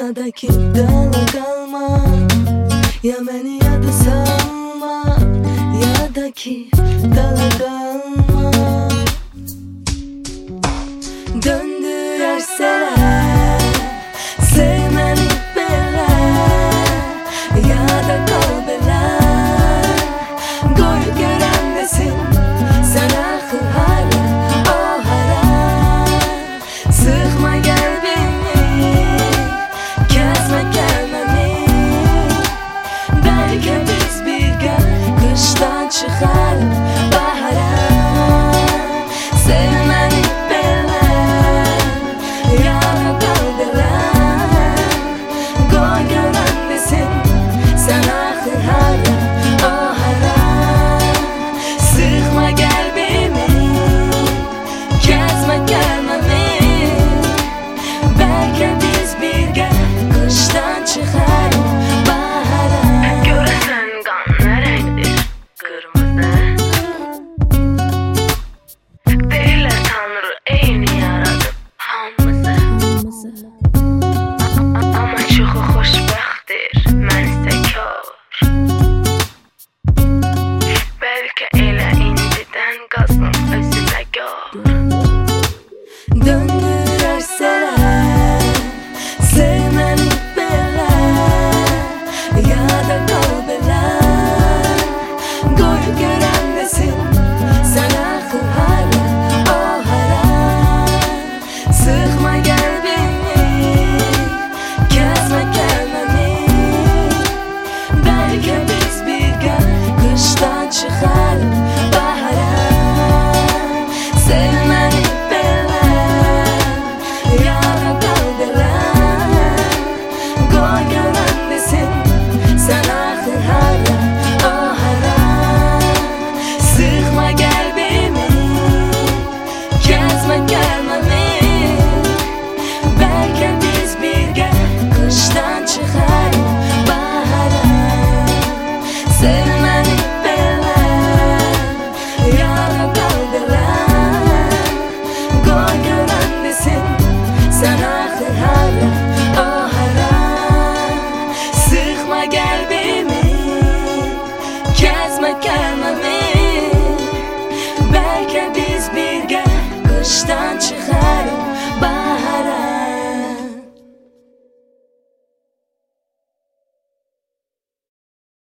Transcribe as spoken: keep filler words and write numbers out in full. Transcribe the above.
ya da ki dala kalma, ya beni ya da salma, ya da ki dala kalma. Döndürerseler sevmeni beler, ya da kal beler. Koy gören desin sen akıl hala o haram. Sıkma kalbimi, kesme gelmemi. Belki biz bir gün kıştan çıkarım bahara. Sevmeni beler, ya da kal beler. Koy gören desin sen akıl hala o haram. Sıkma kalbimi, kesme gelmemi. Belki biz bir gün kıştan çıkarım bahara. Göresen kan ne renktir? Kırmızı. Derler Tanrı eyni yaratıp hamımızı. Ama çoxu xoşbəxtdir, mən isə kör. Bəlkə elə indidən qazın özünə gör. Döndürerseler sevmeni beler, ya da kal beler. Koy gören desin sen akıl hala o haram. Sıkma kalbimi, kesme gelmemi. Belki biz bir gün kıştan çıkarım bahara. Sevmeni beler, ya da kal beler. Koy gören desin sen akıl hala o haram. Sıkma kalbimi, kesme gelmemi. Belki biz bir gün kıştan çıkarım bahara. Sevmeni beler, ya da kal beler. Koy gören desin sen akıl hala o haram. Sıkma kalbimi, kesme gelmemi. Belki biz bir gün kıştan çıkarım